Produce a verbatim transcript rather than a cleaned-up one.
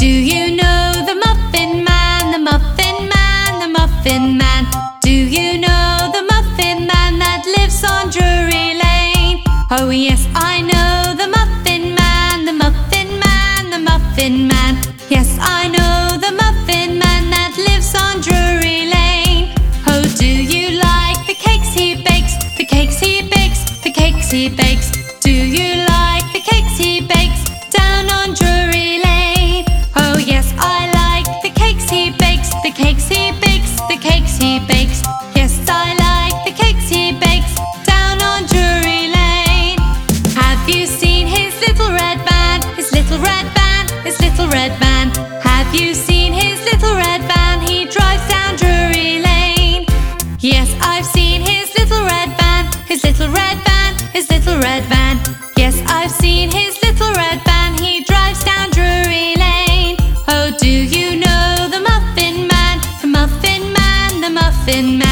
Do you know the Muffin Man, the Muffin Man, the Muffin Man? Do you know the Muffin Man that lives on Drury Lane? Oh yes, I know the Muffin Man, the Muffin Man, the Muffin Man. Yes, I know the Muffin Man that lives on Drury Lane. Oh, do you like the cakes he bakes, the cakes he bakes, the cakes he bakes? Do you like the cakes he bakes down on Drury Lane? Oh yes, I like the cakes he bakes, the cakes he bakes, the cakes he bakes. Yes, I like the cakes he bakes down on Drury Lane. Have you seen his little red van, his little red van, his little red van? Have you seen his little red van? He drives down Drury Lane. Yes, I've seen his little red van, his little red van, his little red van. Yes, I've seen his little red van. He drives down Drury Lane. Oh, do you know the Muffin Man, the Muffin Man, the Muffin Man?